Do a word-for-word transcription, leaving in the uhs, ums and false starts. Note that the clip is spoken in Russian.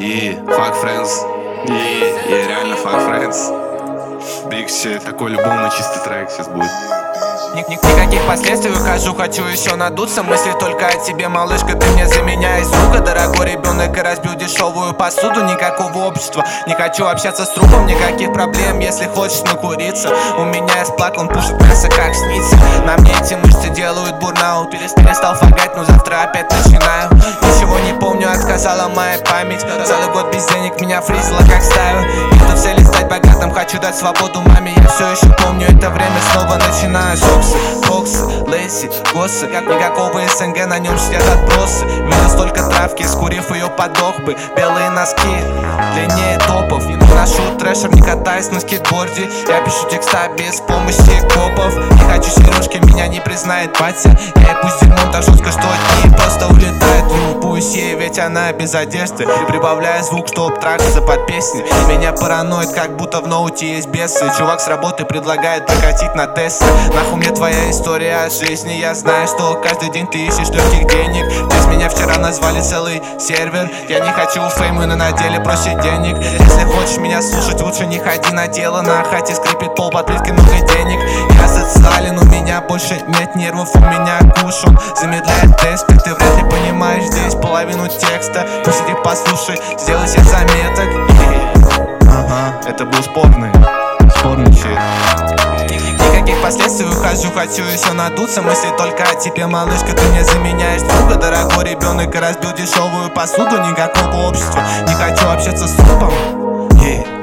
И fuck friends. И я реально fuck friends. Big shit. Такой любовный чистый трек сейчас будет. Никаких последствий ухожу, хочу еще надуться. Мысли только о тебе, малышка, ты мне заменяешь друга. Дорогой ребенок, и разбил дешевую посуду. Никакого общества, не хочу общаться с трупом. Никаких проблем, если хочешь накуриться. У меня есть плак, он пушит мясо, как снится. На мне эти мышцы делают бурнаут. Перестал фагать, но завтра опять начинаю. Ничего не помню, отказала моя память. Целый год без денег меня фризило, как ставил. Иду цели стать богатым, хочу дать свободу маме. Я все еще помню это время, снова начинаю. Соксы, боксы, лейси, госсы. Никакого СНГ, на нем сидят отбросы. Видел столько травки, скурив ее подох бы. Белые носки, длиннее топов. Не ношу трэшер, не катаюсь на скейтборде. Я пишу текста без помощи копов. Не хочу сережки, меня не признает батя. Я и пусть дерьмом так жестко, что дни просто улетают. Любуюсь ей, ведь она без одежды. Прибавляю звук, чтоб трахаться под песни. Меня параноид, как будто в ноуте есть бесы. Чувак с работы предлагает прокатить на Тесле. Нахуй мне твоя история о жизни. Я знаю, что каждый день ты ищешь легких денег. Здесь меня вчера назвали целый сервер. Я не хочу фейма, но на деле проще денег. Если хочешь меня слушать, лучше не ходи на дело. На хате скрипит пол, под плиткой много денег. Я социален, у меня больше нет нервов. У меня куш, он замедляет тесты. Ты вряд ли понимаешь здесь половину текста. Посиди, послушай, сделай себе заметок. Ага, это был спорный, спорный щит. Никаких последствий ухожу, хочу еще надуться. Мысли только о тебе, малышка, ты мне заменяешь друга. Дорогой ребенок, и разбил дешевую посуду. Никакого общества, не хочу общаться с трупом. Yeah.